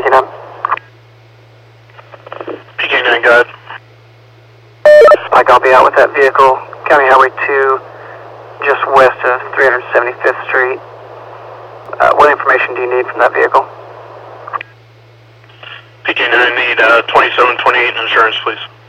PK9. PK9, go ahead. Mike, I'll be out with that vehicle. County Highway 2, just west of 375th Street. What information do you need from that vehicle? PK9, need 2728 insurance, please.